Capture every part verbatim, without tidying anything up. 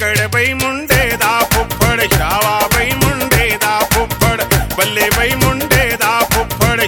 ਕੁੱਕੜ ਬਈ ਮੁੰਡੇ ਦਾ ਫੁੱਫੜ ਸ਼ਾਵਾ ਬਈ ਮੁੰਡੇ ਦਾ ਫੁੱਫੜ ਬੱਲੇ ਬਈ ਮੁੰਡੇ ਦਾ ਫੁੱਫੜ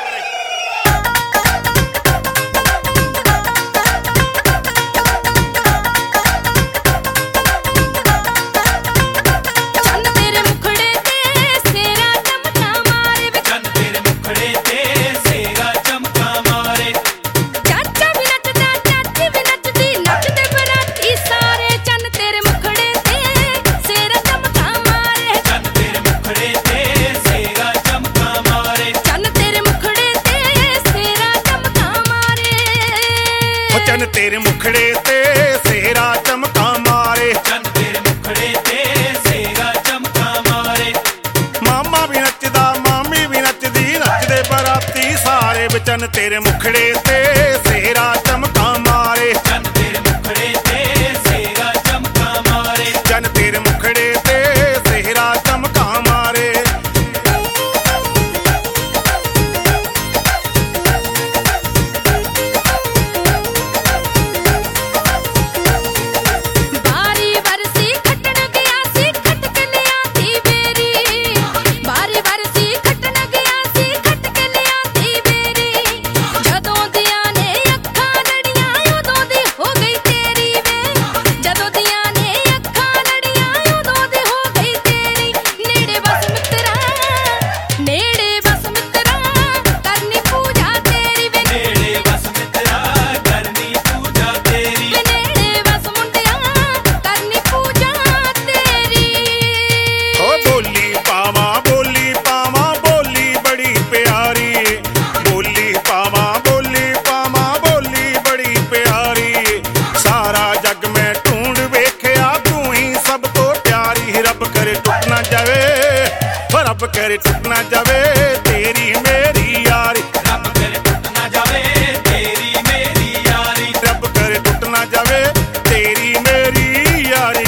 चन तेरे मुखड़े ते सेहरा चमका मारे चन तेरे मुखड़े ते सेहरा चमका मारे मामा भी नचदा मामी भी नचदी नचदे बराती सारे चन तेरे मुखड़े ते सेहरा चमका मारे चन तेरे मुखड़े ते सेहरा चमका मारे चन तेरे मुखड़े ते सेहरा चमका मारे रब करे टूट ना जावे तेरी मेरी यारी रब करे टूट ना जावे तेरी मेरी यारी रब करे टूट ना जावे तेरी मेरी यारी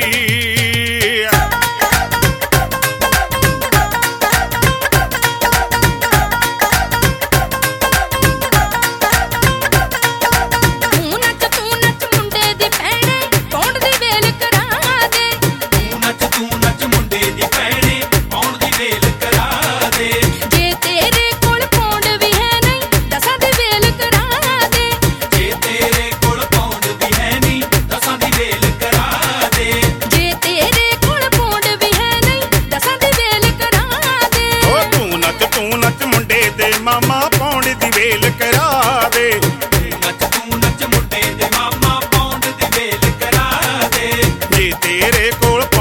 मामा पौंड दी वेल करा दे नच तू नच मुंडे दे मामा पौंड दी वेल करा दे जे तेरे कोल